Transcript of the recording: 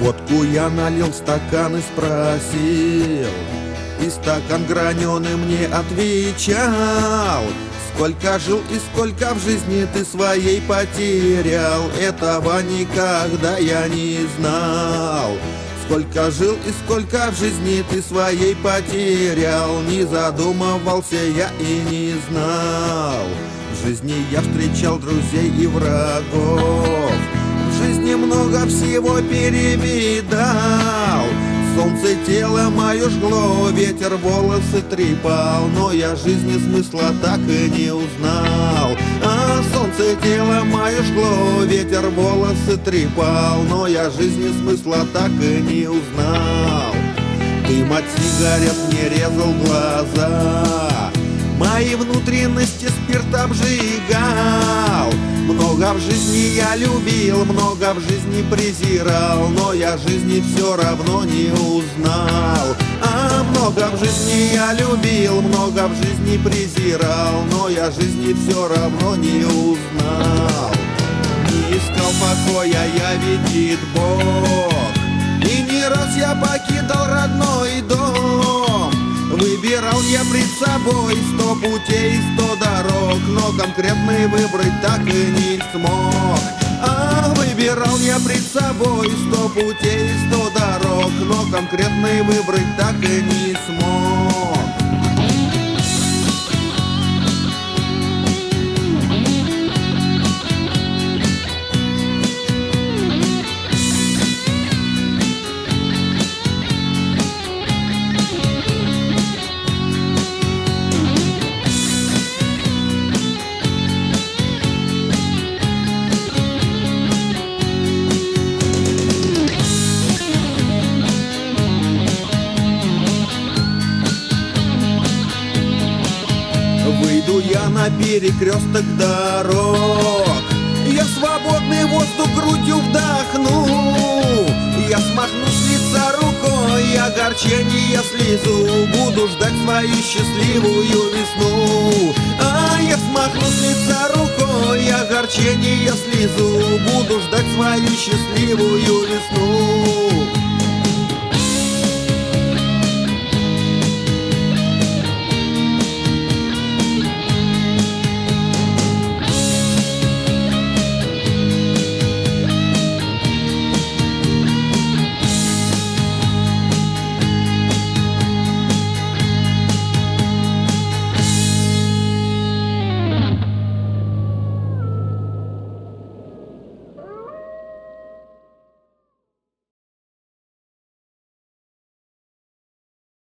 Водку я налил в стакан и спросил, и стакан граненый мне отвечал: сколько жил и сколько в жизни ты своей потерял, этого никогда я не знал. Сколько жил и сколько в жизни ты своей потерял, не задумывался я и не знал. В жизни я встречал друзей и врагов, в жизни много всего перевидал. Солнце тело мое жгло, ветер волосы трепал, но я жизни смысла так и не узнал. А солнце тело мое жгло, ветер волосы трепал, но я жизни смысла так и не узнал. Дым от сигарет мне резал глаза, мои внутренности спирт обжигал. Много в жизни я любил, много в жизни презирал, но я жизни все равно не узнал. А много в жизни я любил, много в жизни презирал, но я жизни все равно не узнал. Не искал покоя я, видит Бог, и не раз я покидал родной дом. Выбирал я пред собой 100 путей, 100 дорог, но конкретный выбрать так и не смог. А выбирал я пред собой 100 путей, 100 дорог, но конкретный выбрать так и не смог. Выйду я на перекресток дорог, я свободный воздух грудью вдохну. Я смахну с лица рукой огорчение слезу, буду ждать свою счастливую весну. А я смахну с лица рукой огорчение слезу, буду ждать свою счастливую весну.